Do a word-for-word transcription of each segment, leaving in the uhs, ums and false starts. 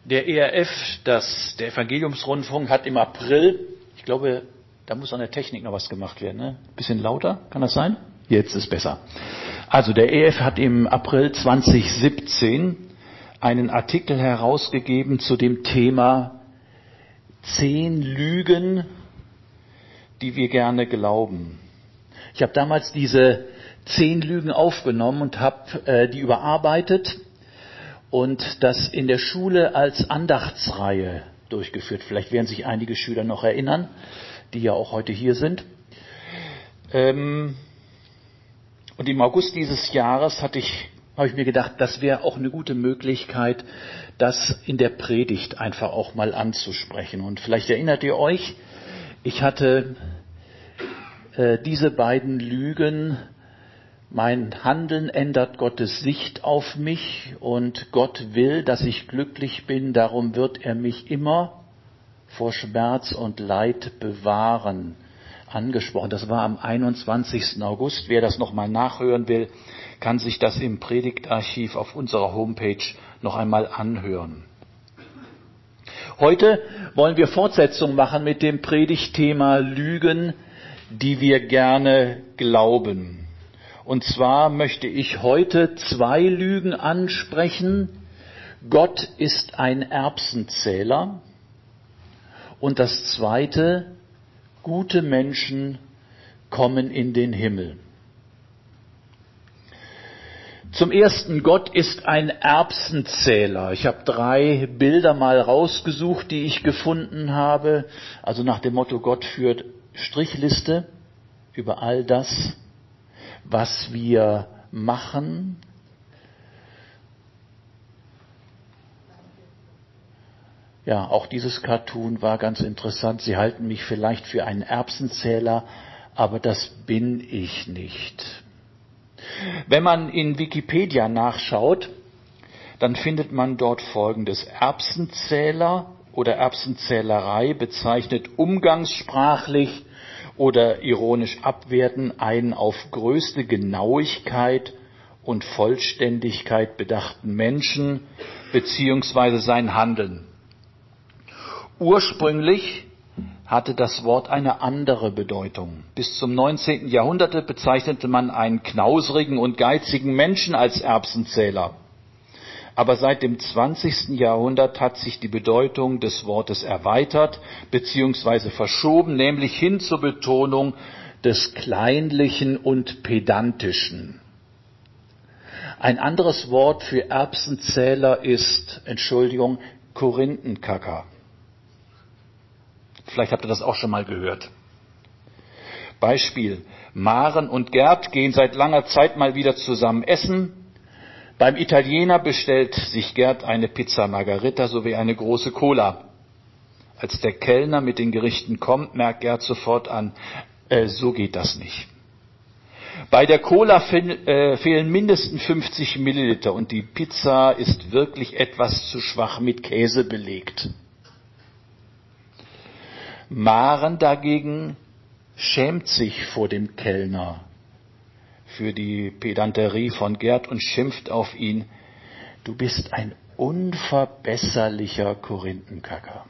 Der E R F, das, der Evangeliumsrundfunk, hat im April, ich glaube, da muss an der Technik noch was gemacht werden, ne? Bisschen lauter, kann das sein? Jetzt ist besser. Also der E R F hat im April zwanzig siebzehn einen Artikel herausgegeben zu dem Thema zehn Lügen, die wir gerne glauben. Ich habe damals diese zehn Lügen aufgenommen und habe äh, die überarbeitet und das in der Schule als Andachtsreihe durchgeführt. Vielleicht werden sich einige Schüler noch erinnern, die ja auch heute hier sind. Ähm, und im August dieses Jahres hatte ich, habe ich mir gedacht, das wäre auch eine gute Möglichkeit, das in der Predigt einfach auch mal anzusprechen. Und vielleicht erinnert ihr euch, ich hatte äh, diese beiden Lügen: Mein Handeln ändert Gottes Sicht auf mich und Gott will, dass ich glücklich bin, darum wird er mich immer vor Schmerz und Leid bewahren, angesprochen. Das war am einundzwanzigsten August. Wer das nochmal nachhören will, kann sich das im Predigtarchiv auf unserer Homepage noch einmal anhören. Heute wollen wir Fortsetzung machen mit dem Predigtthema Lügen, die wir gerne glauben. Und zwar möchte ich heute zwei Lügen ansprechen. Gott ist ein Erbsenzähler. Und das zweite, gute Menschen kommen in den Himmel. Zum ersten, Gott ist ein Erbsenzähler. Ich habe drei Bilder mal rausgesucht, die ich gefunden habe. Also nach dem Motto, Gott führt Strichliste über all das, was wir machen. Ja, auch dieses Cartoon war ganz interessant. Sie halten mich vielleicht für einen Erbsenzähler, aber das bin ich nicht. Wenn man in Wikipedia nachschaut, dann findet man dort Folgendes: Erbsenzähler oder Erbsenzählerei bezeichnet umgangssprachlich oder ironisch abwerten einen auf größte Genauigkeit und Vollständigkeit bedachten Menschen beziehungsweise sein Handeln. Ursprünglich hatte das Wort eine andere Bedeutung. Bis zum neunzehnten Jahrhundert bezeichnete man einen knausrigen und geizigen Menschen als Erbsenzähler. Aber seit dem zwanzigsten Jahrhundert hat sich die Bedeutung des Wortes erweitert bzw. verschoben, nämlich hin zur Betonung des Kleinlichen und Pedantischen. Ein anderes Wort für Erbsenzähler ist, Entschuldigung, Korinthenkacker. Vielleicht habt ihr das auch schon mal gehört. Beispiel: Maren und Gerd gehen seit langer Zeit mal wieder zusammen essen. Beim Italiener bestellt sich Gerd eine Pizza Margherita sowie eine große Cola. Als der Kellner mit den Gerichten kommt, merkt Gerd sofort an, äh, so geht das nicht. Bei der Cola fe- äh, fehlen mindestens fünfzig Milliliter und die Pizza ist wirklich etwas zu schwach mit Käse belegt. Maren dagegen schämt sich vor dem Kellner für die Pedanterie von Gerd und schimpft auf ihn: Du bist ein unverbesserlicher Korinthenkacker.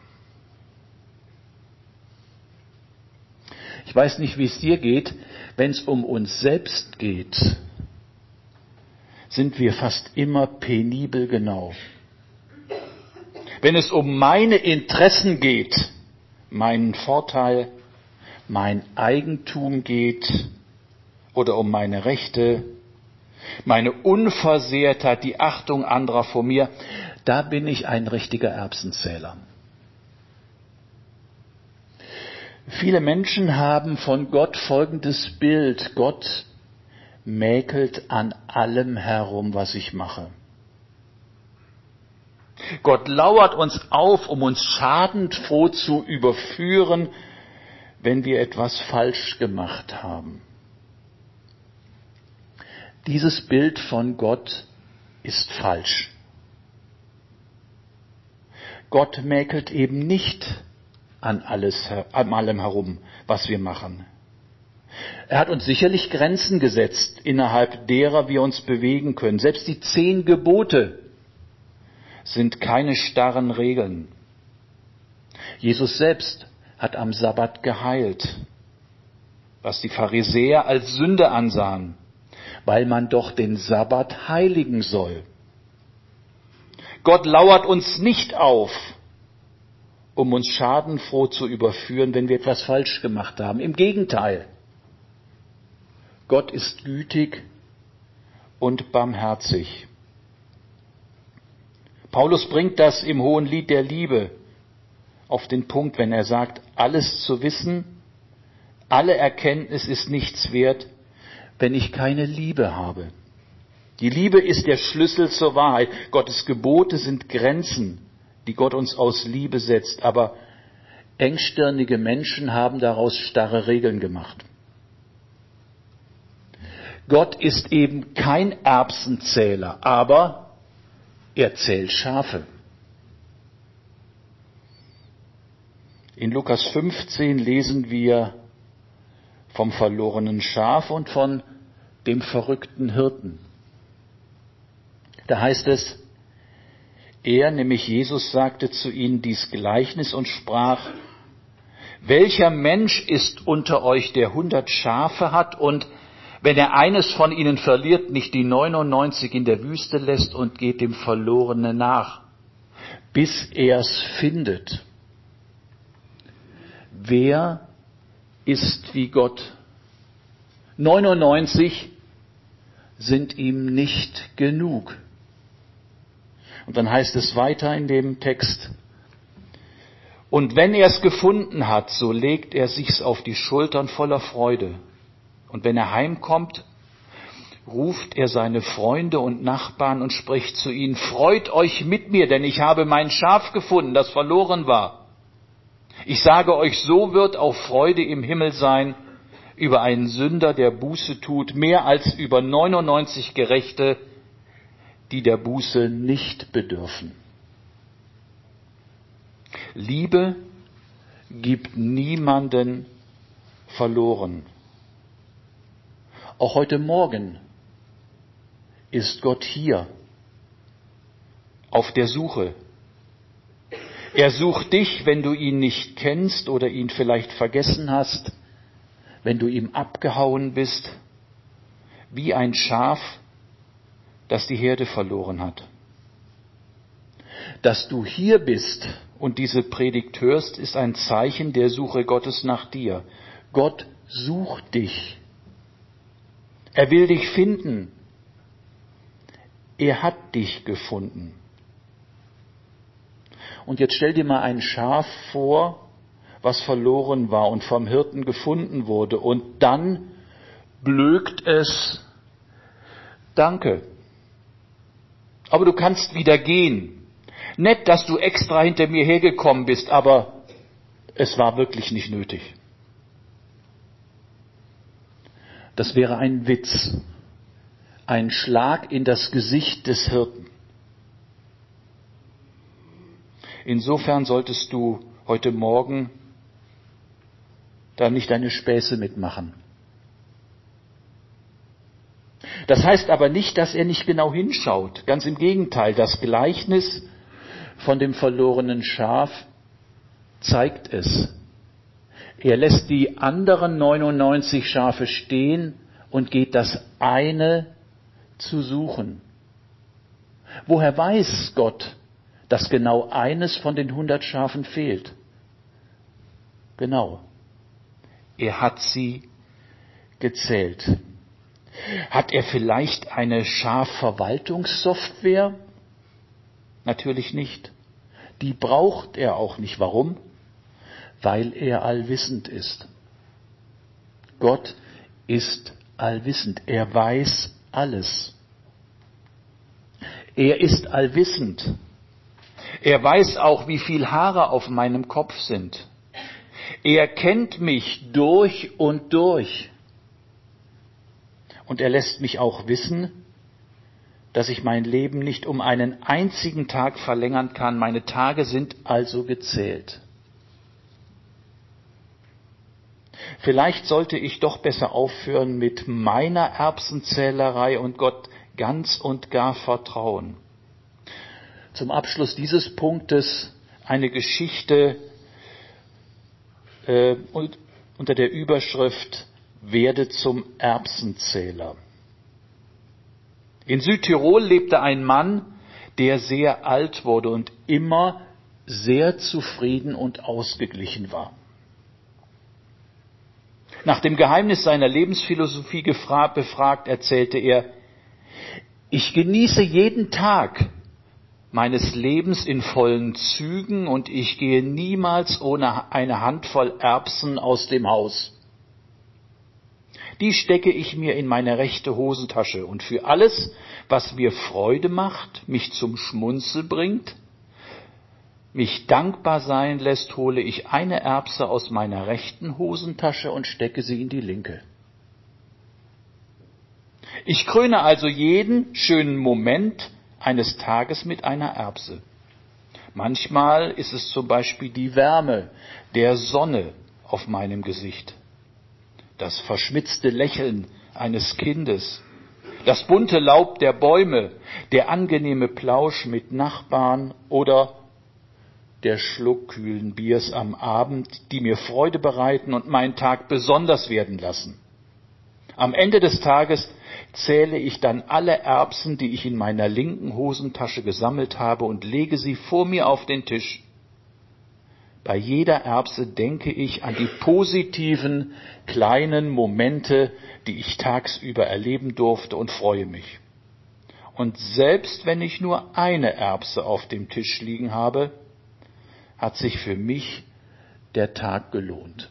Ich weiß nicht, wie es dir geht. Wenn es um uns selbst geht, sind wir fast immer penibel genau. Wenn es um meine Interessen geht, meinen Vorteil, mein Eigentum geht oder um meine Rechte, meine Unversehrtheit, die Achtung anderer vor mir, da bin ich ein richtiger Erbsenzähler. Viele Menschen haben von Gott folgendes Bild: Gott mäkelt an allem herum, was ich mache. Gott lauert uns auf, um uns schadenfroh zu überführen, wenn wir etwas falsch gemacht haben. Dieses Bild von Gott ist falsch. Gott mäkelt eben nicht an alles, an allem herum, was wir machen. Er hat uns sicherlich Grenzen gesetzt, innerhalb derer wir uns bewegen können. Selbst die zehn Gebote sind keine starren Regeln. Jesus selbst hat am Sabbat geheilt, was die Pharisäer als Sünde ansahen, weil man doch den Sabbat heiligen soll. Gott lauert uns nicht auf, um uns schadenfroh zu überführen, wenn wir etwas falsch gemacht haben. Im Gegenteil. Gott ist gütig und barmherzig. Paulus bringt das im Hohenlied der Liebe auf den Punkt, wenn er sagt, alles zu wissen, alle Erkenntnis ist nichts wert, wenn ich keine Liebe habe. Die Liebe ist der Schlüssel zur Wahrheit. Gottes Gebote sind Grenzen, die Gott uns aus Liebe setzt. Aber engstirnige Menschen haben daraus starre Regeln gemacht. Gott ist eben kein Erbsenzähler, aber er zählt Schafe. In Lukas fünfzehn lesen wir vom verlorenen Schaf und von dem verrückten Hirten. Da heißt es, er, nämlich Jesus, sagte zu ihnen dies Gleichnis und sprach, welcher Mensch ist unter euch, der hundert Schafe hat und wenn er eines von ihnen verliert, nicht die neunundneunzig in der Wüste lässt und geht dem Verlorenen nach, bis er's findet? Wer ist wie Gott? neunundneunzig sind ihm nicht genug. Und dann heißt es weiter in dem Text, und wenn er es gefunden hat, so legt er sich's auf die Schultern voller Freude. Und wenn er heimkommt, ruft er seine Freunde und Nachbarn und spricht zu ihnen, freut euch mit mir, denn ich habe mein Schaf gefunden, das verloren war. Ich sage euch, so wird auch Freude im Himmel sein über einen Sünder, der Buße tut, mehr als über neunundneunzig Gerechte, die der Buße nicht bedürfen. Liebe gibt niemanden verloren. Auch heute Morgen ist Gott hier auf der Suche. Er sucht dich, wenn du ihn nicht kennst oder ihn vielleicht vergessen hast, wenn du ihm abgehauen bist, wie ein Schaf, das die Herde verloren hat. Dass du hier bist und diese Predigt hörst, ist ein Zeichen der Suche Gottes nach dir. Gott sucht dich. Er will dich finden. Er hat dich gefunden. Und jetzt stell dir mal ein Schaf vor, was verloren war und vom Hirten gefunden wurde. Und dann blökt es, danke, aber du kannst wieder gehen. Nett, dass du extra hinter mir hergekommen bist, aber es war wirklich nicht nötig. Das wäre ein Witz, ein Schlag in das Gesicht des Hirten. Insofern solltest du heute Morgen da nicht deine Späße mitmachen. Das heißt aber nicht, dass er nicht genau hinschaut. Ganz im Gegenteil, das Gleichnis von dem verlorenen Schaf zeigt es. Er lässt die anderen neunundneunzig Schafe stehen und geht das eine zu suchen. Woher weiß Gott, dass genau eines von den hundert Schafen fehlt? Genau. Er hat sie gezählt. Hat er vielleicht eine Schafverwaltungssoftware? Natürlich nicht. Die braucht er auch nicht. Warum? Weil er allwissend ist. Gott ist allwissend. Er weiß alles. Er ist allwissend. Er weiß auch, wie viel Haare auf meinem Kopf sind. Er kennt mich durch und durch. Und er lässt mich auch wissen, dass ich mein Leben nicht um einen einzigen Tag verlängern kann. Meine Tage sind also gezählt. Vielleicht sollte ich doch besser aufhören mit meiner Erbsenzählerei und Gott ganz und gar vertrauen. zum Abschluss dieses Punktes eine Geschichte äh, unter der Überschrift Werde zum Erbsenzähler. In Südtirol lebte ein Mann, der sehr alt wurde und immer sehr zufrieden und ausgeglichen war. Nach dem Geheimnis seiner Lebensphilosophie gefragt, befragt, erzählte er: Ich genieße jeden Tag meines Lebens in vollen Zügen und ich gehe niemals ohne eine Handvoll Erbsen aus dem Haus. Die stecke ich mir in meine rechte Hosentasche und für alles, was mir Freude macht, mich zum Schmunzel bringt, mich dankbar sein lässt, hole ich eine Erbse aus meiner rechten Hosentasche und stecke sie in die linke. Ich kröne also jeden schönen Moment eines Tages mit einer Erbse. Manchmal ist es zum Beispiel die Wärme der Sonne auf meinem Gesicht, das verschmitzte Lächeln eines Kindes, das bunte Laub der Bäume, der angenehme Plausch mit Nachbarn oder der Schluck kühlen Biers am Abend, die mir Freude bereiten und meinen Tag besonders werden lassen. Am Ende des Tages zähle ich dann alle Erbsen, die ich in meiner linken Hosentasche gesammelt habe, und lege sie vor mir auf den Tisch. Bei jeder Erbse denke ich an die positiven kleinen Momente, die ich tagsüber erleben durfte, und freue mich. Und selbst wenn ich nur eine Erbse auf dem Tisch liegen habe, hat sich für mich der Tag gelohnt.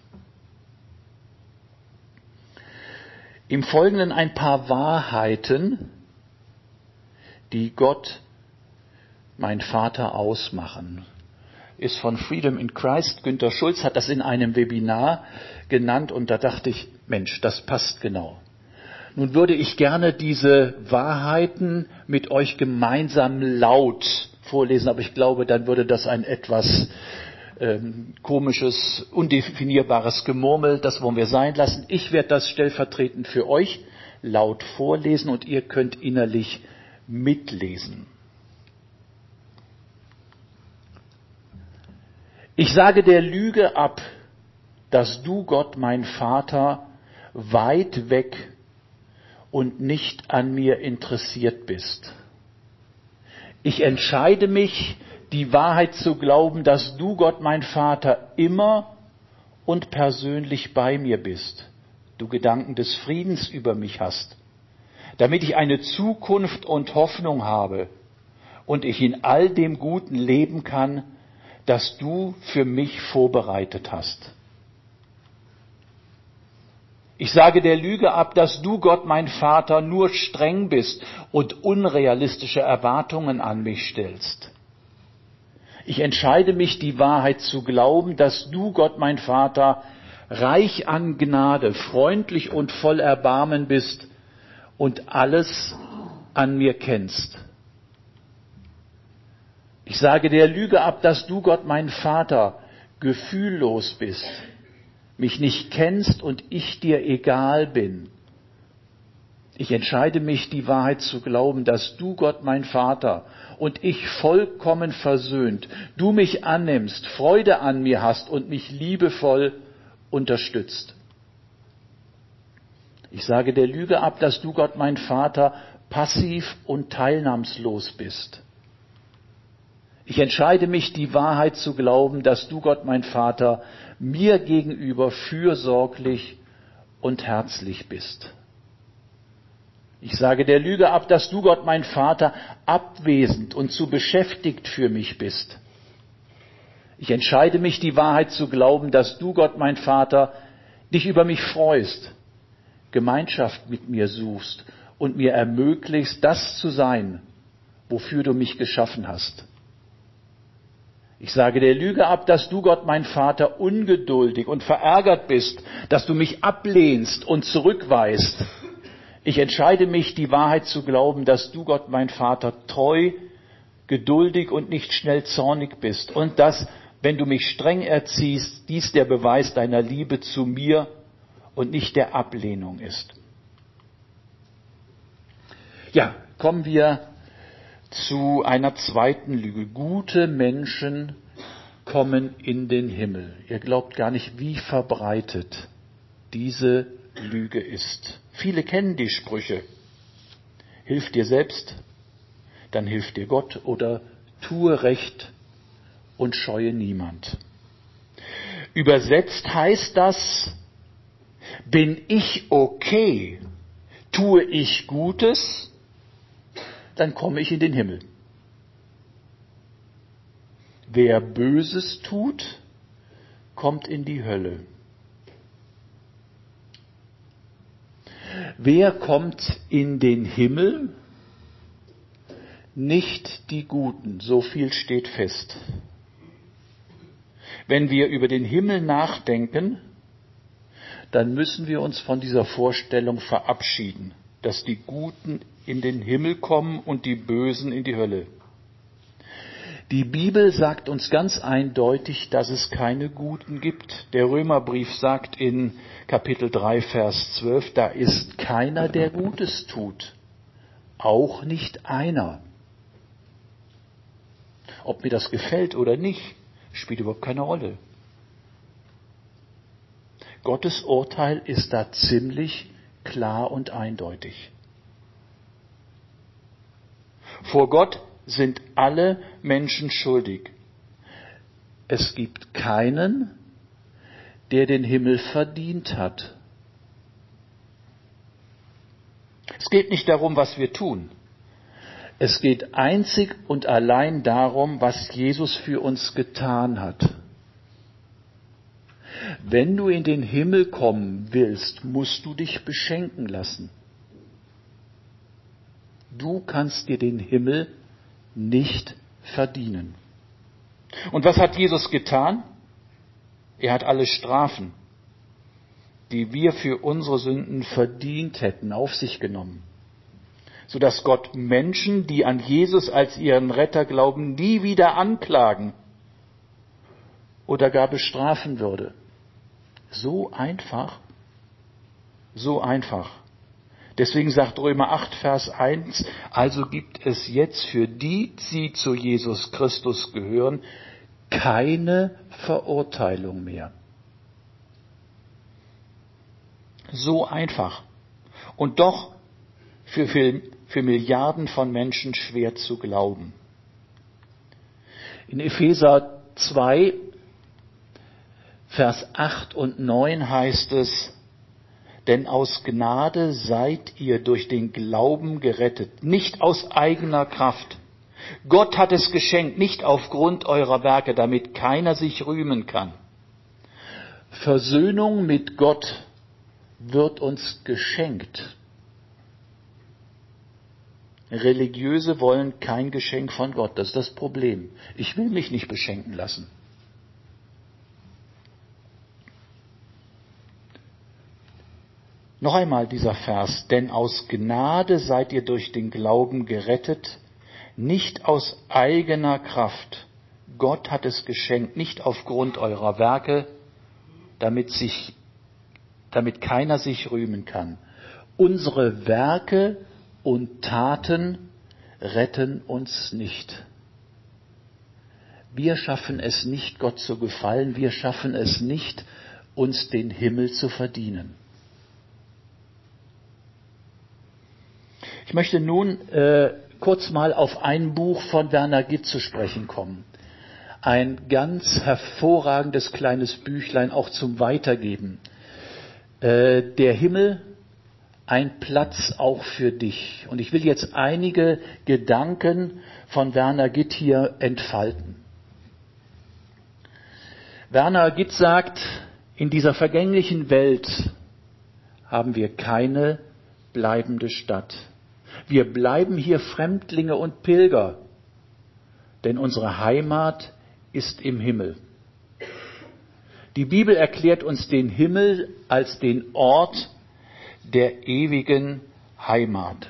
Im Folgenden ein paar Wahrheiten, die Gott, mein Vater, ausmachen. Ist von Freedom in Christ. Günter Schulz hat das in einem Webinar genannt und da dachte ich, Mensch, das passt genau. Nun würde ich gerne diese Wahrheiten mit euch gemeinsam laut vorlesen, aber ich glaube, dann würde das ein etwas ähm, komisches, undefinierbares Gemurmel, das wollen wir sein lassen. Ich werde das stellvertretend für euch laut vorlesen und ihr könnt innerlich mitlesen. Ich sage der Lüge ab, dass du, Gott, mein Vater, weit weg und nicht an mir interessiert bist. Ich entscheide mich, die Wahrheit zu glauben, dass du, Gott, mein Vater, immer und persönlich bei mir bist, du Gedanken des Friedens über mich hast, damit ich eine Zukunft und Hoffnung habe und ich in all dem Guten leben kann, das du für mich vorbereitet hast. Ich sage der Lüge ab, dass du, Gott, mein Vater, nur streng bist und unrealistische Erwartungen an mich stellst. Ich entscheide mich, die Wahrheit zu glauben, dass du, Gott, mein Vater, reich an Gnade, freundlich und voll Erbarmen bist und alles an mir kennst. Ich sage der Lüge ab, dass du, Gott, mein Vater, gefühllos bist, mich nicht kennst und ich dir egal bin. Ich entscheide mich, die Wahrheit zu glauben, dass du, Gott, mein Vater, und ich vollkommen versöhnt, du mich annimmst, Freude an mir hast und mich liebevoll unterstützt. Ich sage der Lüge ab, dass du, Gott, mein Vater, passiv und teilnahmslos bist. Ich entscheide mich, die Wahrheit zu glauben, dass du, Gott, mein Vater, mir gegenüber fürsorglich und herzlich bist. Ich sage der Lüge ab, dass du, Gott, mein Vater, abwesend und zu beschäftigt für mich bist. Ich entscheide mich, die Wahrheit zu glauben, dass du, Gott, mein Vater, dich über mich freust, Gemeinschaft mit mir suchst und mir ermöglichst, das zu sein, wofür du mich geschaffen hast. Ich sage der Lüge ab, dass du, Gott, mein Vater, ungeduldig und verärgert bist, dass du mich ablehnst und zurückweist. Ich entscheide mich, die Wahrheit zu glauben, dass du, Gott, mein Vater, treu, geduldig und nicht schnell zornig bist und dass, wenn du mich streng erziehst, dies der Beweis deiner Liebe zu mir und nicht der Ablehnung ist. Ja, kommen wir zu einer zweiten Lüge. Gute Menschen kommen in den Himmel. Ihr glaubt gar nicht, wie verbreitet diese Lüge ist. Viele kennen die Sprüche. Hilf dir selbst, dann hilft dir Gott, oder tue Recht und scheue niemand. Übersetzt heißt das, bin ich okay, tue ich Gutes, dann komme ich in den Himmel. Wer Böses tut, kommt in die Hölle. Wer kommt in den Himmel? Nicht die Guten, so viel steht fest. Wenn wir über den Himmel nachdenken, dann müssen wir uns von dieser Vorstellung verabschieden, dass die Guten in den Himmel kommen und die Bösen in die Hölle. Die Bibel sagt uns ganz eindeutig, dass es keine Guten gibt. Der Römerbrief sagt in Kapitel drei, Vers zwölf, da ist keiner, der Gutes tut, auch nicht einer. Ob mir das gefällt oder nicht, spielt überhaupt keine Rolle. Gottes Urteil ist da ziemlich klar und eindeutig. Vor Gott sind alle Menschen schuldig. Es gibt keinen, der den Himmel verdient hat. Es geht nicht darum, was wir tun. Es geht einzig und allein darum, was Jesus für uns getan hat. Wenn du in den Himmel kommen willst, musst du dich beschenken lassen. Du kannst dir den Himmel nicht verdienen. Und was hat Jesus getan? Er hat alle Strafen, die wir für unsere Sünden verdient hätten, auf sich genommen, sodass Gott Menschen, die an Jesus als ihren Retter glauben, nie wieder anklagen oder gar bestrafen würde. So einfach, so einfach. Deswegen sagt Römer acht, Vers eins, also gibt es jetzt für die, die zu Jesus Christus gehören, keine Verurteilung mehr. So einfach. Und doch für, für, für Milliarden von Menschen schwer zu glauben. In Epheser zwei, Vers acht und neun heißt es, denn aus Gnade seid ihr durch den Glauben gerettet, nicht aus eigener Kraft. Gott hat es geschenkt, nicht aufgrund eurer Werke, damit keiner sich rühmen kann. Versöhnung mit Gott wird uns geschenkt. Religiöse wollen kein Geschenk von Gott, das ist das Problem. Ich will mich nicht beschenken lassen. Noch einmal dieser Vers, denn aus Gnade seid ihr durch den Glauben gerettet, nicht aus eigener Kraft. Gott hat es geschenkt, nicht aufgrund eurer Werke, damit sich, damit keiner sich rühmen kann. Unsere Werke und Taten retten uns nicht. Wir schaffen es nicht, Gott zu gefallen. Wir schaffen es nicht, uns den Himmel zu verdienen. Ich möchte nun äh, kurz mal auf ein Buch von Werner Gitt zu sprechen kommen. Ein ganz hervorragendes kleines Büchlein, auch zum Weitergeben. Äh, der Himmel, ein Platz auch für dich. Und ich will jetzt einige Gedanken von Werner Gitt hier entfalten. Werner Gitt sagt, in dieser vergänglichen Welt haben wir keine bleibende Stadt. Wir bleiben hier Fremdlinge und Pilger, denn unsere Heimat ist im Himmel. Die Bibel erklärt uns den Himmel als den Ort der ewigen Heimat.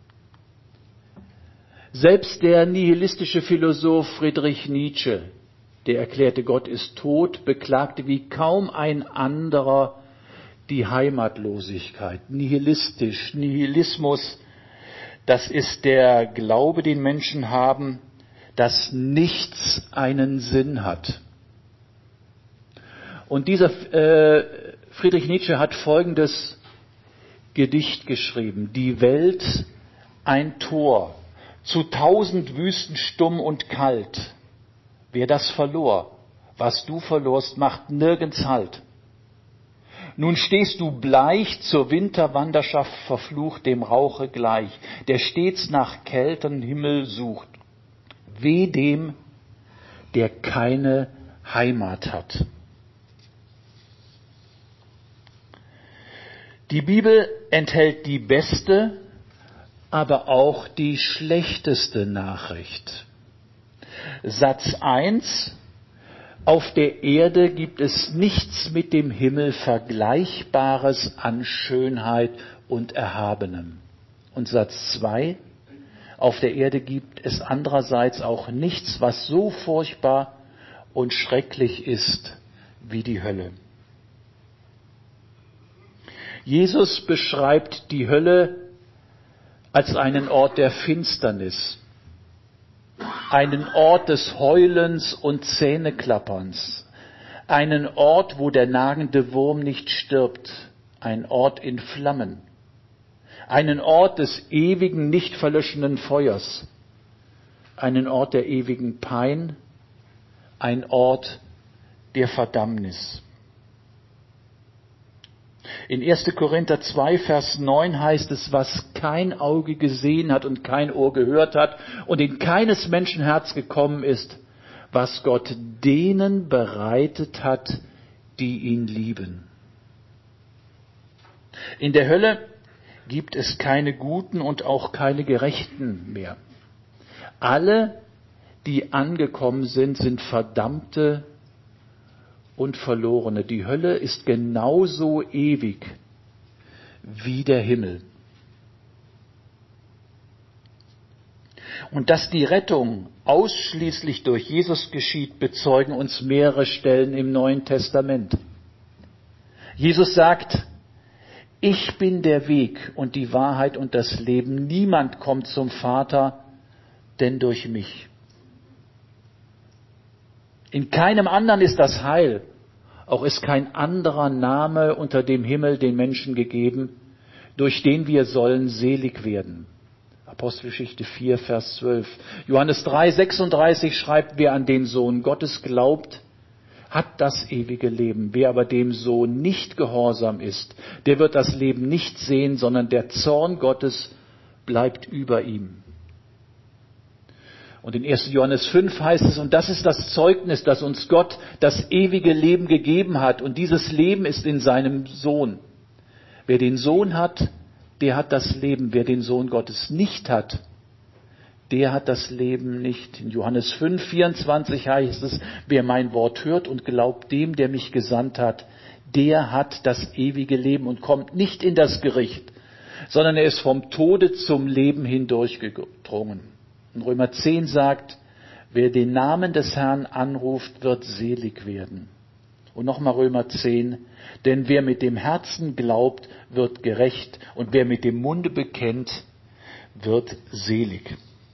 Selbst der nihilistische Philosoph Friedrich Nietzsche, der erklärte, Gott ist tot, beklagte wie kaum ein anderer die Heimatlosigkeit. Nihilistisch, Nihilismus Das ist der Glaube, den Menschen haben, dass nichts einen Sinn hat. Und dieser äh, Friedrich Nietzsche hat folgendes Gedicht geschrieben: Die Welt, ein Tor, zu tausend Wüsten stumm und kalt. Wer das verlor, was du verlorst, macht nirgends Halt. Nun stehst du bleich, zur Winterwanderschaft verflucht, dem Rauche gleich, der stets nach kälteren Himmel sucht. Weh dem, der keine Heimat hat. Die Bibel enthält die beste, aber auch die schlechteste Nachricht. Satz eins: Auf der Erde gibt es nichts mit dem Himmel Vergleichbares an Schönheit und Erhabenem. Und Satz zwei: Auf der Erde gibt es andererseits auch nichts, was so furchtbar und schrecklich ist wie die Hölle. Jesus beschreibt die Hölle als einen Ort der Finsternis, einen Ort des Heulens und Zähneklapperns, einen Ort, wo der nagende Wurm nicht stirbt, ein Ort in Flammen, einen Ort des ewigen, nicht verlöschenden Feuers, einen Ort der ewigen Pein, ein Ort der Verdammnis. In erster Korinther zwei, Vers neun heißt es, was kein Auge gesehen hat und kein Ohr gehört hat und in keines Menschen Herz gekommen ist, was Gott denen bereitet hat, die ihn lieben. In der Hölle gibt es keine Guten und auch keine Gerechten mehr. Alle, die angekommen sind, sind Verdammte und Verlorene. Die Hölle ist genauso ewig wie der Himmel. Und dass die Rettung ausschließlich durch Jesus geschieht, bezeugen uns mehrere Stellen im Neuen Testament. Jesus sagt: Ich bin der Weg und die Wahrheit und das Leben. Niemand kommt zum Vater, denn durch mich. In keinem anderen ist das Heil, auch ist kein anderer Name unter dem Himmel den Menschen gegeben, durch den wir sollen selig werden. Apostelgeschichte vier, Vers zwölf. Johannes drei, sechsunddreißig schreibt: Wer an den Sohn Gottes glaubt, hat das ewige Leben. Wer aber dem Sohn nicht gehorsam ist, der wird das Leben nicht sehen, sondern der Zorn Gottes bleibt über ihm. Und in erster Johannes fünf heißt es: Und das ist das Zeugnis, dass uns Gott das ewige Leben gegeben hat. Und dieses Leben ist in seinem Sohn. Wer den Sohn hat, der hat das Leben. Wer den Sohn Gottes nicht hat, der hat das Leben nicht. In Johannes fünf, vierundzwanzig heißt es: Wer mein Wort hört und glaubt dem, der mich gesandt hat, der hat das ewige Leben und kommt nicht in das Gericht, sondern er ist vom Tode zum Leben hindurchgedrungen. Und Römer zehn sagt: Wer den Namen des Herrn anruft, wird selig werden. Und nochmal Römer zehn: Denn wer mit dem Herzen glaubt, wird gerecht, und wer mit dem Munde bekennt, wird selig.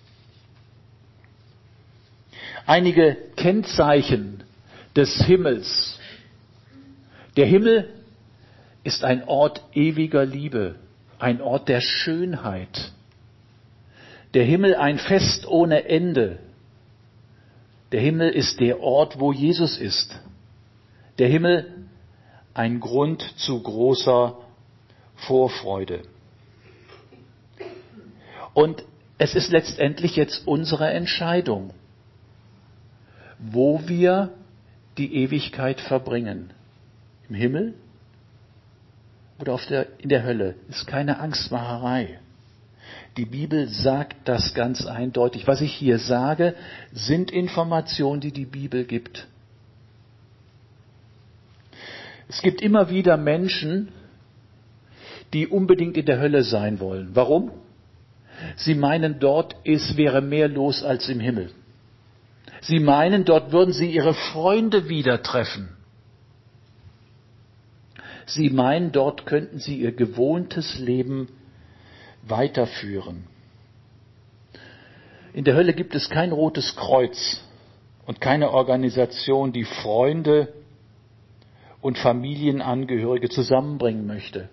Einige Kennzeichen des Himmels. Der Himmel ist ein Ort ewiger Liebe, ein Ort der Schönheit. Der Himmel ein Fest ohne Ende. Der Himmel ist der Ort, wo Jesus ist. Der Himmel ein Grund zu großer Vorfreude. Und es ist letztendlich jetzt unsere Entscheidung, wo wir die Ewigkeit verbringen. Im Himmel oder auf der, in der Hölle. Ist keine Angstmacherei. Die Bibel sagt das ganz eindeutig. Was ich hier sage, sind Informationen, die die Bibel gibt. Es gibt immer wieder Menschen, die unbedingt in der Hölle sein wollen. Warum? Sie meinen, dort ist, wäre mehr los als im Himmel. Sie meinen, dort würden sie ihre Freunde wieder treffen. Sie meinen, dort könnten sie ihr gewohntes Leben weiterführen. In der Hölle gibt es kein rotes Kreuz und keine Organisation, die Freunde und Familienangehörige zusammenbringen möchte.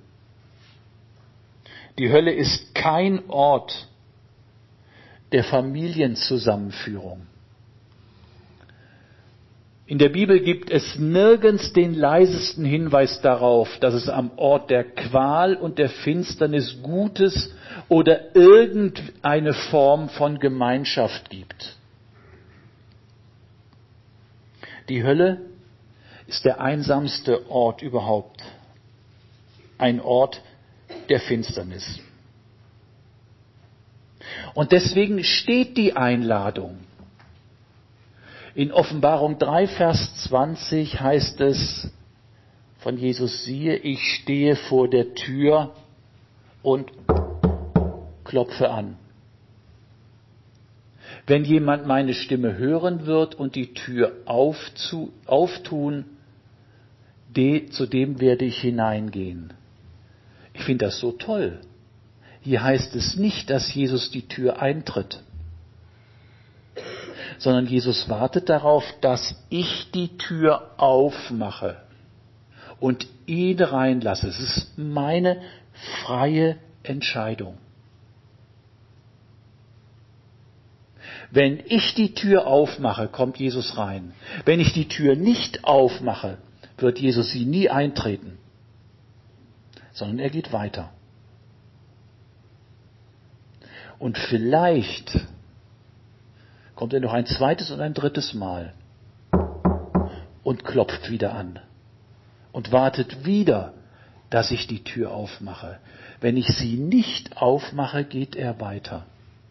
Die Hölle ist kein Ort der Familienzusammenführung. In der Bibel gibt es nirgends den leisesten Hinweis darauf, dass es am Ort der Qual und der Finsternis Gutes oder irgendeine Form von Gemeinschaft gibt. Die Hölle ist der einsamste Ort überhaupt. Ein Ort der Finsternis. Und deswegen steht die Einladung. In Offenbarung drei, Vers zwanzig heißt es von Jesus, siehe, ich stehe vor der Tür und klopfe an. Wenn jemand meine Stimme hören wird und die Tür aufzu, auftun, de, zu dem werde ich hineingehen. Ich finde das so toll. Hier heißt es nicht, dass Jesus die Tür eintritt, sondern Jesus wartet darauf, dass ich die Tür aufmache und ihn reinlasse. Es ist meine freie Entscheidung. Wenn ich die Tür aufmache, kommt Jesus rein. Wenn ich die Tür nicht aufmache, wird Jesus sie nie eintreten, sondern er geht weiter. Und vielleicht kommt er noch ein zweites und ein drittes Mal und klopft wieder an und wartet wieder, dass ich die Tür aufmache. Wenn ich sie nicht aufmache, geht er weiter.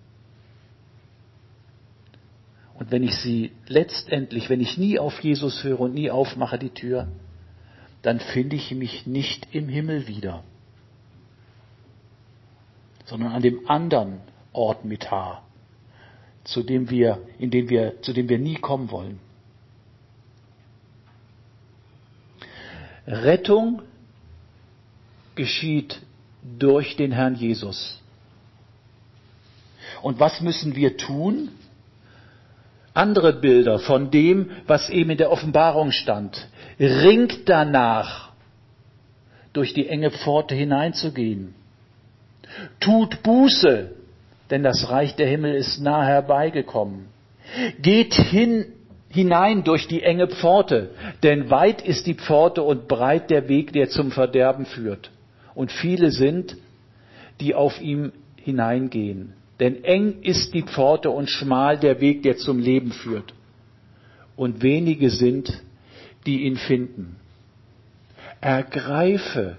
Und wenn ich sie letztendlich, wenn ich nie auf Jesus höre und nie aufmache die Tür, dann finde ich mich nicht im Himmel wieder, sondern an dem anderen Ort mit H, zu dem wir, in dem wir, zu dem wir nie kommen wollen. Rettung geschieht durch den Herrn Jesus. Und was müssen wir tun? Andere Bilder von dem, was eben in der Offenbarung stand. Ringt danach, durch die enge Pforte hineinzugehen. Tut Buße, denn das Reich der Himmel ist nah herbeigekommen. Geht hin, hinein durch die enge Pforte, denn weit ist die Pforte und breit der Weg, der zum Verderben führt. Und viele sind, die auf ihm hineingehen. Denn eng ist die Pforte und schmal der Weg, der zum Leben führt. Und wenige sind, die ihn finden. Ergreife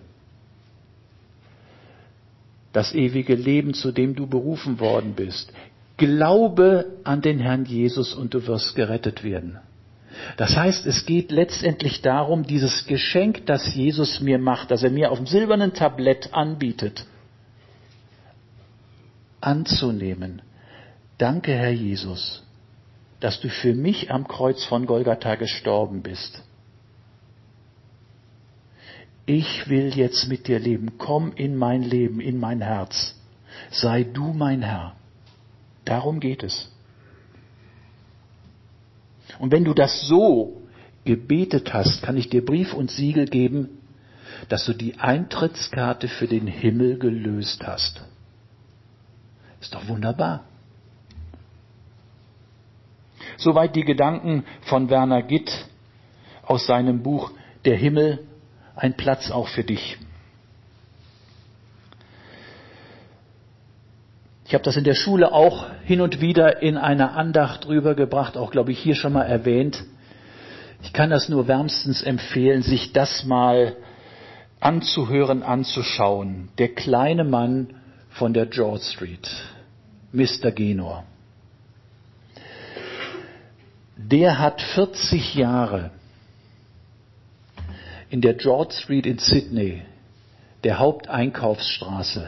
das ewige Leben, zu dem du berufen worden bist. Glaube an den Herrn Jesus und du wirst gerettet werden. Das heißt, es geht letztendlich darum, dieses Geschenk, das Jesus mir macht, das er mir auf dem silbernen Tablett anbietet, anzunehmen. Danke, Herr Jesus, dass du für mich am Kreuz von Golgatha gestorben bist. Ich will jetzt mit dir leben. Komm in mein Leben, in mein Herz. Sei du mein Herr. Darum geht es. Und wenn du das so gebetet hast, kann ich dir Brief und Siegel geben, dass du die Eintrittskarte für den Himmel gelöst hast. Ist doch wunderbar. Soweit die Gedanken von Werner Gitt aus seinem Buch Der Himmel, ein Platz auch für dich. Ich habe das in der Schule auch hin und wieder in einer Andacht rübergebracht, auch glaube ich hier schon mal erwähnt. Ich kann das nur wärmstens empfehlen, sich das mal anzuhören, anzuschauen. Der kleine Mann von der George Street, Mister Genor. Der hat vierzig Jahre in der George Street in Sydney, der Haupteinkaufsstraße,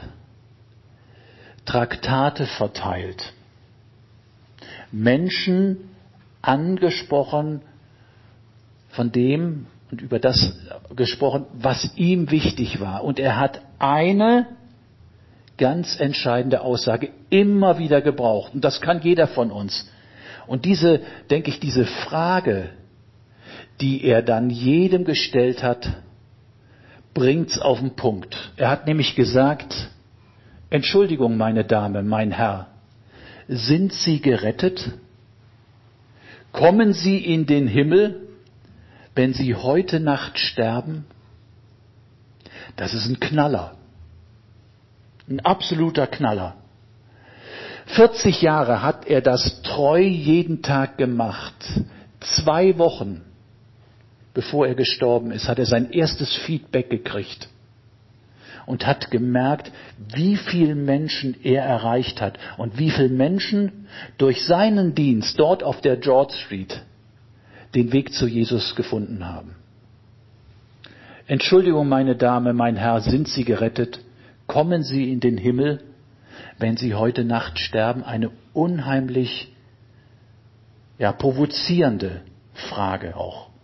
Traktate verteilt, Menschen angesprochen von dem und über das gesprochen, was ihm wichtig war. Und er hat eine Ganz entscheidende Aussage, immer wieder gebraucht. Und das kann jeder von uns. Und diese, denke ich, diese Frage, die er dann jedem gestellt hat, bringt's auf den Punkt. Er hat nämlich gesagt, Entschuldigung, meine Dame, mein Herr, sind Sie gerettet? Kommen Sie in den Himmel, wenn Sie heute Nacht sterben? Das ist ein Knaller. Ein absoluter Knaller. vierzig Jahre hat er das treu jeden Tag gemacht. Zwei Wochen bevor er gestorben ist, hat er sein erstes Feedback gekriegt und hat gemerkt, wie viele Menschen er erreicht hat und wie viele Menschen durch seinen Dienst dort auf der George Street den Weg zu Jesus gefunden haben. Entschuldigung, meine Dame, mein Herr, sind Sie gerettet? Kommen Sie in den Himmel, wenn Sie heute Nacht sterben? Eine unheimlich, ja, provozierende Frage auch.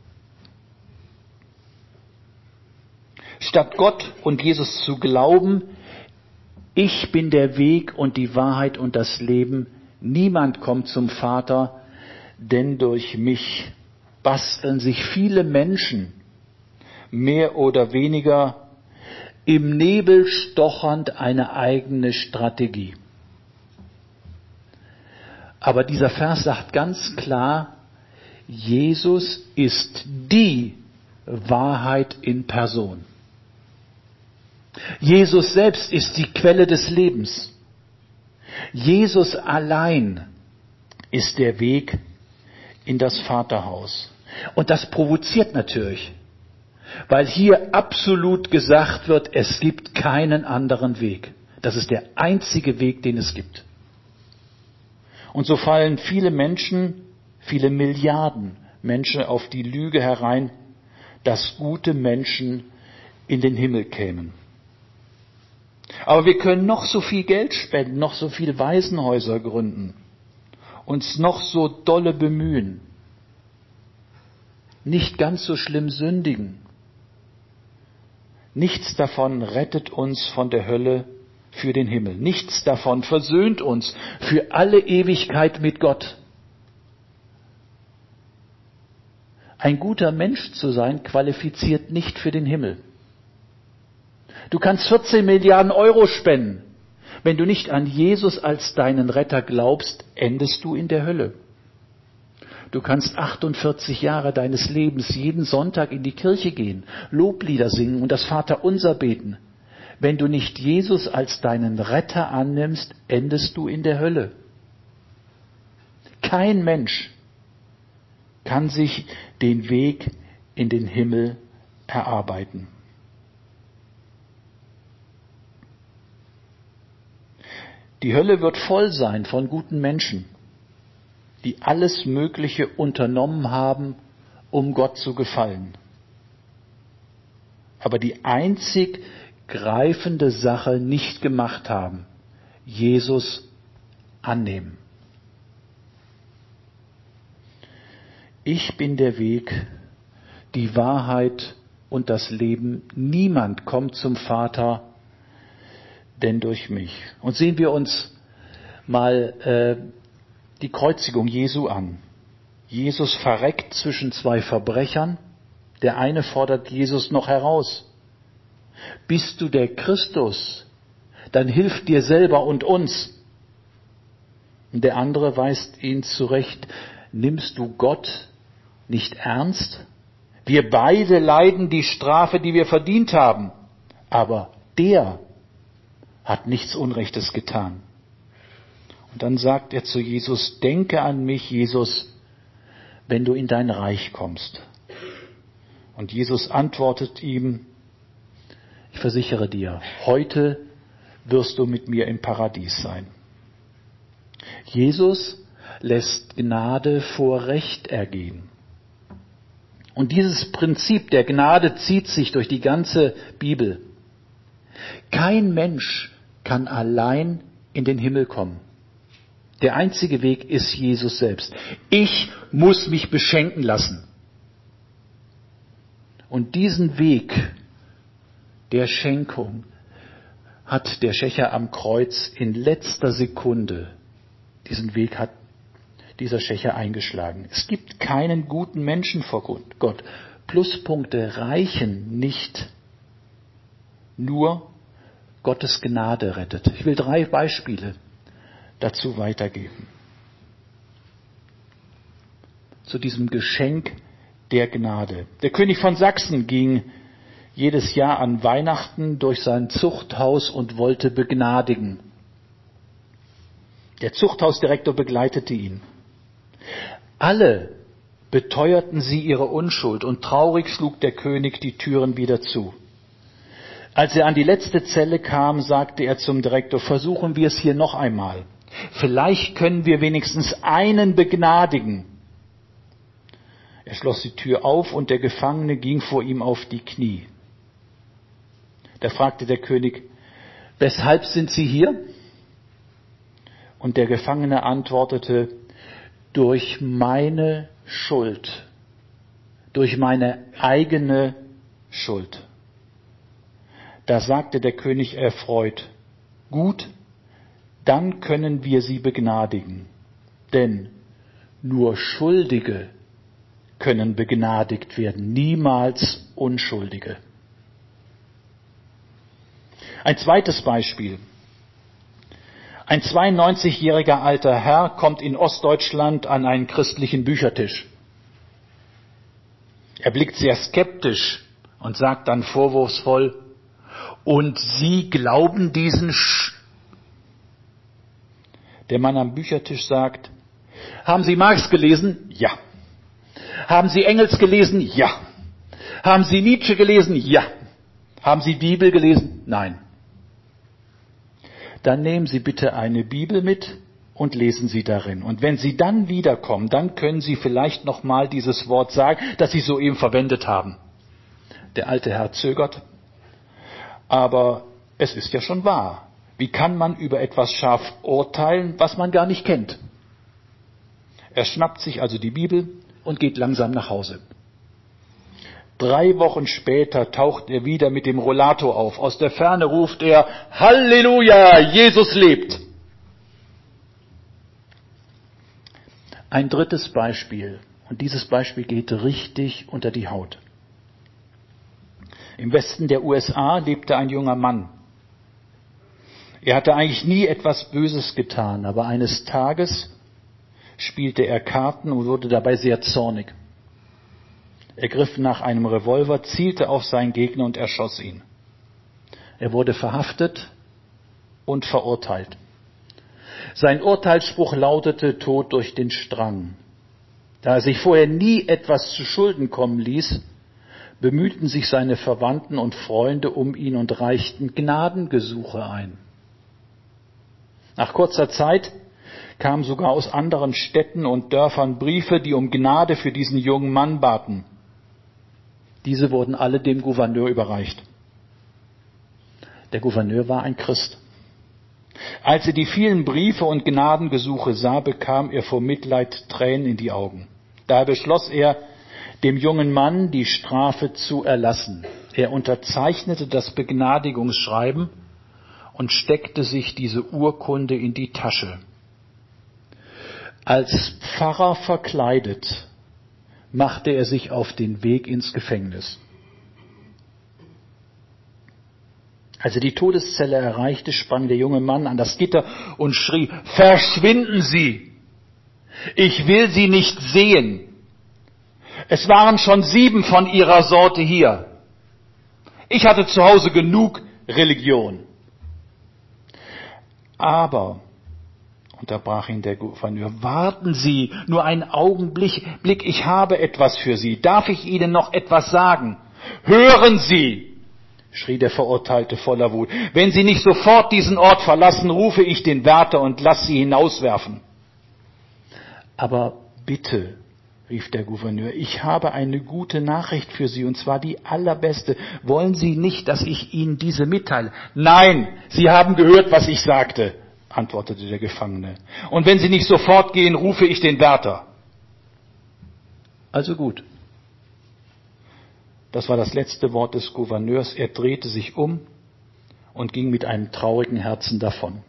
Statt Gott und Jesus zu glauben, ich bin der Weg und die Wahrheit und das Leben, niemand kommt zum Vater, denn durch mich, basteln sich viele Menschen mehr oder weniger im Nebel stochernd eine eigene Strategie. Aber dieser Vers sagt ganz klar, Jesus ist die Wahrheit in Person. Jesus selbst ist die Quelle des Lebens. Jesus allein ist der Weg in das Vaterhaus. Und das provoziert natürlich, weil hier absolut gesagt wird, es gibt keinen anderen Weg. Das ist der einzige Weg, den es gibt. Und so fallen viele Menschen, viele Milliarden Menschen auf die Lüge herein, dass gute Menschen in den Himmel kämen. Aber wir können noch so viel Geld spenden, noch so viele Waisenhäuser gründen, uns noch so dolle bemühen, nicht ganz so schlimm sündigen. Nichts davon rettet uns von der Hölle für den Himmel. Nichts davon versöhnt uns für alle Ewigkeit mit Gott. Ein guter Mensch zu sein, qualifiziert nicht für den Himmel. Du kannst vierzehn Milliarden Euro spenden. Wenn du nicht an Jesus als deinen Retter glaubst, endest du in der Hölle. Du kannst achtundvierzig Jahre deines Lebens jeden Sonntag in die Kirche gehen, Loblieder singen und das Vaterunser beten. Wenn du nicht Jesus als deinen Retter annimmst, endest du in der Hölle. Kein Mensch kann sich den Weg in den Himmel erarbeiten. Die Hölle wird voll sein von guten Menschen, die alles Mögliche unternommen haben, um Gott zu gefallen. Aber die einzig greifende Sache nicht gemacht haben, Jesus annehmen. Ich bin der Weg, die Wahrheit und das Leben. Niemand kommt zum Vater, denn durch mich. Und sehen wir uns mal äh, die Kreuzigung Jesu an. Jesus verreckt zwischen zwei Verbrechern. Der eine fordert Jesus noch heraus. Bist du der Christus? Dann hilf dir selber und uns. Und der andere weist ihn zurecht. Nimmst du Gott nicht ernst? Wir beide leiden die Strafe, die wir verdient haben. Aber der hat nichts Unrechtes getan. Und dann sagt er zu Jesus, denke an mich, Jesus, wenn du in dein Reich kommst. Und Jesus antwortet ihm, ich versichere dir, heute wirst du mit mir im Paradies sein. Jesus lässt Gnade vor Recht ergehen. Und dieses Prinzip der Gnade zieht sich durch die ganze Bibel. Kein Mensch kann allein in den Himmel kommen. Der einzige Weg ist Jesus selbst. Ich muss mich beschenken lassen. Und diesen Weg der Schenkung hat der Schächer am Kreuz in letzter Sekunde diesen Weg hat dieser Schächer eingeschlagen. Es gibt keinen guten Menschen vor Gott. Pluspunkte reichen nicht. Nur Gottes Gnade rettet. Ich will drei Beispiele dazu weitergeben. Zu diesem Geschenk der Gnade. Der König von Sachsen ging jedes Jahr an Weihnachten durch sein Zuchthaus und wollte begnadigen. Der Zuchthausdirektor begleitete ihn. Alle beteuerten sie ihre Unschuld und traurig schlug der König die Türen wieder zu. Als er an die letzte Zelle kam, sagte er zum Direktor, versuchen wir es hier noch einmal. Vielleicht können wir wenigstens einen begnadigen. Er schloss die Tür auf und der Gefangene ging vor ihm auf die Knie. Da fragte der König, weshalb sind Sie hier? Und der Gefangene antwortete, durch meine Schuld, durch meine eigene Schuld. Da sagte der König erfreut, gut, dann können wir Sie begnadigen, denn nur Schuldige können begnadigt werden, niemals Unschuldige. Ein zweites Beispiel. Ein zweiundneunzigjähriger alter Herr kommt in Ostdeutschland an einen christlichen Büchertisch. Er blickt sehr skeptisch und sagt dann vorwurfsvoll, und Sie glauben diesen Sch... Der Mann am Büchertisch sagt, haben Sie Marx gelesen? Ja. Haben Sie Engels gelesen? Ja. Haben Sie Nietzsche gelesen? Ja. Haben Sie Bibel gelesen? Nein. Dann nehmen Sie bitte eine Bibel mit und lesen Sie darin. Und wenn Sie dann wiederkommen, dann können Sie vielleicht nochmal dieses Wort sagen, das Sie soeben verwendet haben. Der alte Herr zögert, aber es ist ja schon wahr. Wie kann man über etwas scharf urteilen, was man gar nicht kennt? Er schnappt sich also die Bibel und geht langsam nach Hause. Drei Wochen später taucht er wieder mit dem Rollator auf. Aus der Ferne ruft er, Halleluja, Jesus lebt. Ein drittes Beispiel, und dieses Beispiel geht richtig unter die Haut. Im Westen der U S A lebte ein junger Mann. Er hatte eigentlich nie etwas Böses getan, aber eines Tages spielte er Karten und wurde dabei sehr zornig. Er griff nach einem Revolver, zielte auf seinen Gegner und erschoss ihn. Er wurde verhaftet und verurteilt. Sein Urteilsspruch lautete Tod durch den Strang. Da er sich vorher nie etwas zu Schulden kommen ließ, bemühten sich seine Verwandten und Freunde um ihn und reichten Gnadengesuche ein. Nach kurzer Zeit kamen sogar aus anderen Städten und Dörfern Briefe, die um Gnade für diesen jungen Mann baten. Diese wurden alle dem Gouverneur überreicht. Der Gouverneur war ein Christ. Als er die vielen Briefe und Gnadengesuche sah, bekam er vor Mitleid Tränen in die Augen. Daher beschloss er, dem jungen Mann die Strafe zu erlassen. Er unterzeichnete das Begnadigungsschreiben und steckte sich diese Urkunde in die Tasche. Als Pfarrer verkleidet machte er sich auf den Weg ins Gefängnis. Als er die Todeszelle erreichte, sprang der junge Mann an das Gitter und schrie, verschwinden Sie! Ich will Sie nicht sehen! Es waren schon sieben von Ihrer Sorte hier. Ich hatte zu Hause genug Religion. Aber, unterbrach ihn der Gouverneur, warten Sie nur einen Augenblick, Blick, ich habe etwas für Sie. Darf ich Ihnen noch etwas sagen? Hören Sie, schrie der Verurteilte voller Wut. Wenn Sie nicht sofort diesen Ort verlassen, rufe ich den Wärter und lasse Sie hinauswerfen. Aber bitte, rief der Gouverneur, ich habe eine gute Nachricht für Sie, und zwar die allerbeste. Wollen Sie nicht, dass ich Ihnen diese mitteile? Nein, Sie haben gehört, was ich sagte, antwortete der Gefangene. Und wenn Sie nicht sofort gehen, rufe ich den Wärter. Also gut. Das war das letzte Wort des Gouverneurs. Er drehte sich um und ging mit einem traurigen Herzen davon.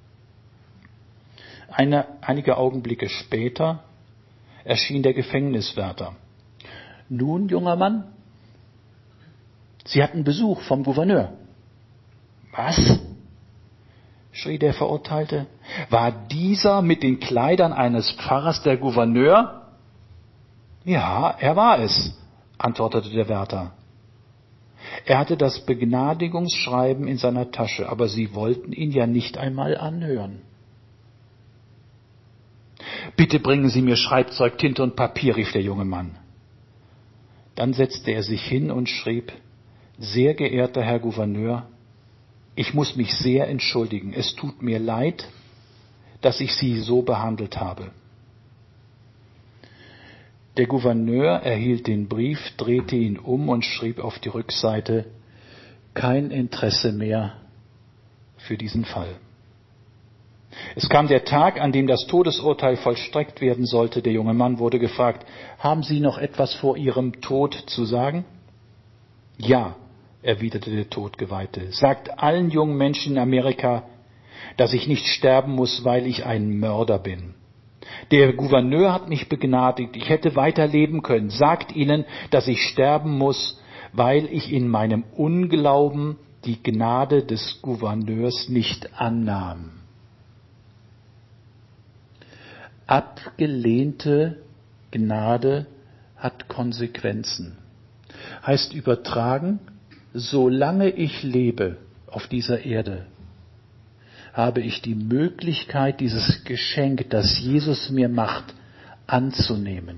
Eine, einige Augenblicke später erschien der Gefängniswärter. Nun, junger Mann, Sie hatten Besuch vom Gouverneur. Was? Schrie der Verurteilte. War dieser mit den Kleidern eines Pfarrers der Gouverneur? Ja, er war es, antwortete der Wärter. Er hatte das Begnadigungsschreiben in seiner Tasche, aber sie wollten ihn ja nicht einmal anhören. Bitte bringen Sie mir Schreibzeug, Tinte und Papier, rief der junge Mann. Dann setzte er sich hin und schrieb: Sehr geehrter Herr Gouverneur, ich muss mich sehr entschuldigen. Es tut mir leid, dass ich Sie so behandelt habe. Der Gouverneur erhielt den Brief, drehte ihn um und schrieb auf die Rückseite: Kein Interesse mehr für diesen Fall. Es kam der Tag, an dem das Todesurteil vollstreckt werden sollte. Der junge Mann wurde gefragt: Haben Sie noch etwas vor Ihrem Tod zu sagen? Ja, erwiderte der Todgeweihte. Sagt allen jungen Menschen in Amerika, dass ich nicht sterben muss, weil ich ein Mörder bin. Der Gouverneur hat mich begnadigt, ich hätte weiter leben können. Sagt ihnen, dass ich sterben muss, weil ich in meinem Unglauben die Gnade des Gouverneurs nicht annahm. Abgelehnte Gnade hat Konsequenzen. Heißt übertragen, solange ich lebe auf dieser Erde, habe ich die Möglichkeit, dieses Geschenk, das Jesus mir macht, anzunehmen.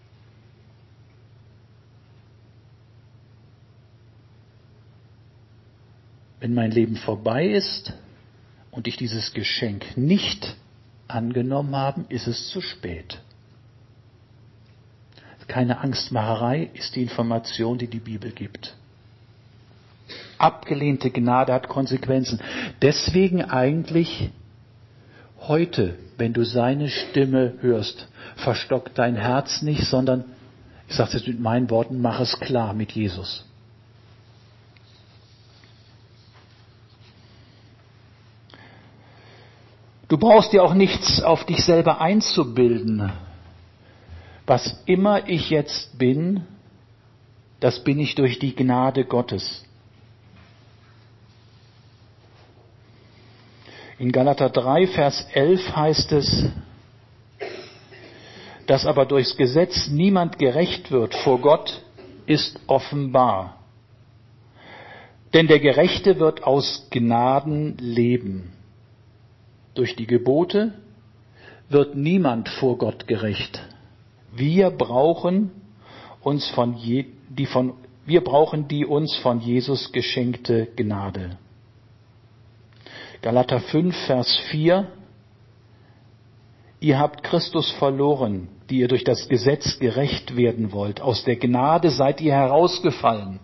Wenn mein Leben vorbei ist und ich dieses Geschenk nicht angenommen habe, ist es zu spät. Keine Angstmacherei ist die Information, die die Bibel gibt. Abgelehnte Gnade hat Konsequenzen. Deswegen eigentlich heute, wenn du seine Stimme hörst, verstock dein Herz nicht, sondern, ich sage es jetzt mit meinen Worten, mach es klar mit Jesus. Du brauchst dir auch nichts auf dich selber einzubilden. Was immer ich jetzt bin, das bin ich durch die Gnade Gottes. In Galater drei, Vers elf heißt es, dass aber durchs Gesetz niemand gerecht wird vor Gott, ist offenbar. Denn der Gerechte wird aus Gnaden leben. Durch die Gebote wird niemand vor Gott gerecht. Wir brauchen uns von je, die von, wir brauchen die uns von Jesus geschenkte Gnade. Galater fünf, Vers vier. Ihr habt Christus verloren, die ihr durch das Gesetz gerecht werden wollt. Aus der Gnade seid ihr herausgefallen.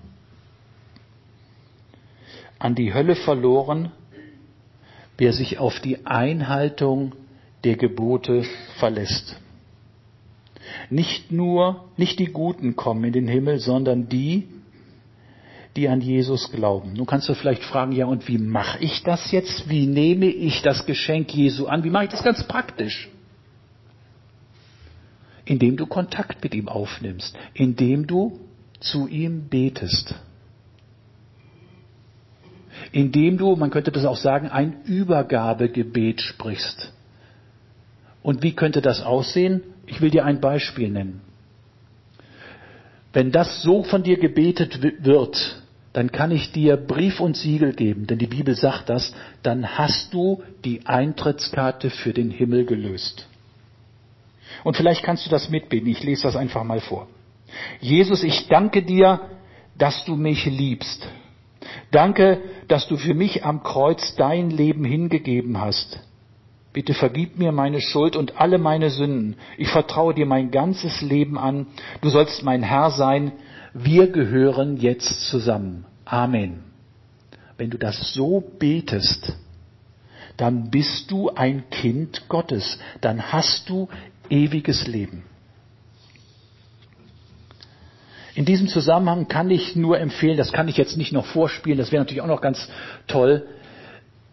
An die Hölle verloren, wer sich auf die Einhaltung der Gebote verlässt. Nicht nur, nicht die Guten kommen in den Himmel, sondern die, die an Jesus glauben. Nun kannst du vielleicht fragen, ja, und wie mache ich das jetzt? Wie nehme ich das Geschenk Jesu an? Wie mache ich das ganz praktisch? Indem du Kontakt mit ihm aufnimmst, indem du zu ihm betest. Indem du, man könnte das auch sagen, ein Übergabegebet sprichst. Und wie könnte das aussehen? Ich will dir ein Beispiel nennen. Wenn das so von dir gebetet wird, dann kann ich dir Brief und Siegel geben, denn die Bibel sagt das, dann hast du die Eintrittskarte für den Himmel gelöst. Und vielleicht kannst du das mitbeten, ich lese das einfach mal vor. Jesus, ich danke dir, dass du mich liebst. Danke, dass du für mich am Kreuz dein Leben hingegeben hast. Bitte vergib mir meine Schuld und alle meine Sünden. Ich vertraue dir mein ganzes Leben an. Du sollst mein Herr sein. Wir gehören jetzt zusammen. Amen. Wenn du das so betest, dann bist du ein Kind Gottes. Dann hast du ewiges Leben. In diesem Zusammenhang kann ich nur empfehlen, das kann ich jetzt nicht noch vorspielen, das wäre natürlich auch noch ganz toll,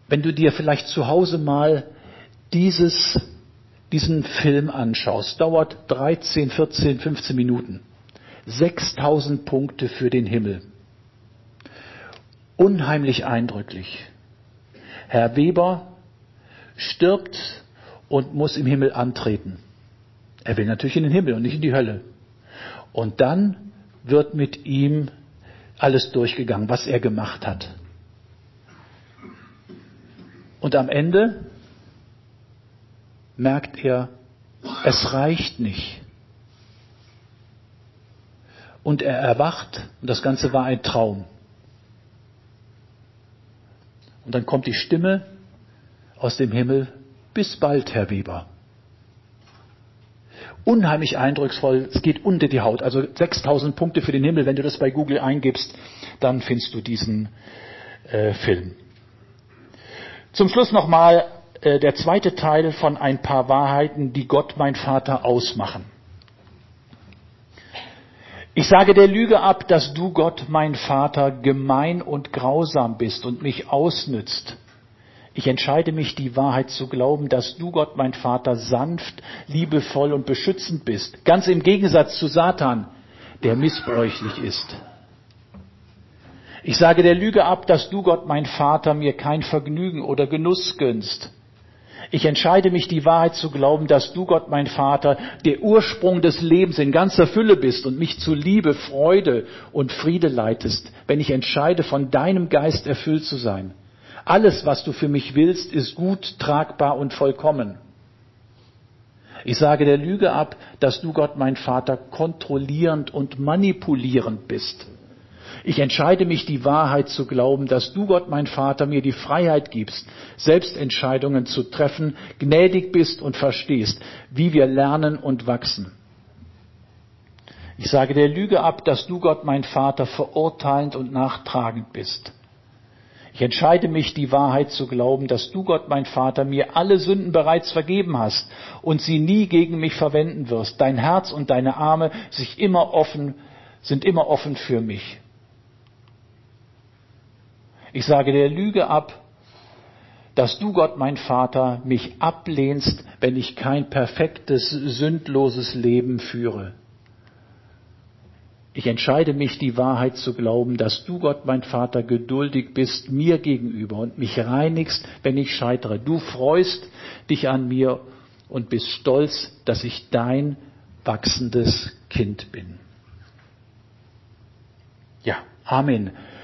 wenn du dir vielleicht zu Hause mal dieses, diesen Film anschaust, dauert dreizehn, vierzehn, fünfzehn Minuten. sechstausend Punkte für den Himmel. Unheimlich eindrücklich. Herr Weber stirbt und muss im Himmel antreten. Er will natürlich in den Himmel und nicht in die Hölle. Und dann wird mit ihm alles durchgegangen, was er gemacht hat. Und am Ende merkt er, es reicht nicht. Und er erwacht und das Ganze war ein Traum. Und dann kommt die Stimme aus dem Himmel, bis bald, Herr Weber. Unheimlich eindrucksvoll, es geht unter die Haut. Also sechstausend Punkte für den Himmel, wenn du das bei Google eingibst, dann findest du diesen äh, Film. Zum Schluss nochmal äh, der zweite Teil von ein paar Wahrheiten, die Gott, mein Vater, ausmachen. Ich sage der Lüge ab, dass du, Gott, mein Vater, gemein und grausam bist und mich ausnützt. Ich entscheide mich, die Wahrheit zu glauben, dass du, Gott, mein Vater, sanft, liebevoll und beschützend bist. Ganz im Gegensatz zu Satan, der missbräuchlich ist. Ich sage der Lüge ab, dass du, Gott, mein Vater, mir kein Vergnügen oder Genuss gönnst. Ich entscheide mich, die Wahrheit zu glauben, dass du, Gott, mein Vater, der Ursprung des Lebens in ganzer Fülle bist und mich zu Liebe, Freude und Friede leitest, wenn ich entscheide, von deinem Geist erfüllt zu sein. Alles, was du für mich willst, ist gut, tragbar und vollkommen. Ich sage der Lüge ab, dass du, Gott, mein Vater, kontrollierend und manipulierend bist. Ich entscheide mich, die Wahrheit zu glauben, dass du, Gott, mein Vater, mir die Freiheit gibst, selbst Entscheidungen zu treffen, gnädig bist und verstehst, wie wir lernen und wachsen. Ich sage der Lüge ab, dass du, Gott, mein Vater, verurteilend und nachtragend bist. Ich entscheide mich, die Wahrheit zu glauben, dass du, Gott, mein Vater, mir alle Sünden bereits vergeben hast und sie nie gegen mich verwenden wirst. Dein Herz und deine Arme sich immer offen, sind immer offen für mich. Ich sage der Lüge ab, dass du, Gott, mein Vater, mich ablehnst, wenn ich kein perfektes, sündloses Leben führe. Ich entscheide mich, die Wahrheit zu glauben, dass du, Gott, mein Vater, geduldig bist mir gegenüber und mich reinigst, wenn ich scheitere. Du freust dich an mir und bist stolz, dass ich dein wachsendes Kind bin. Ja, Amen.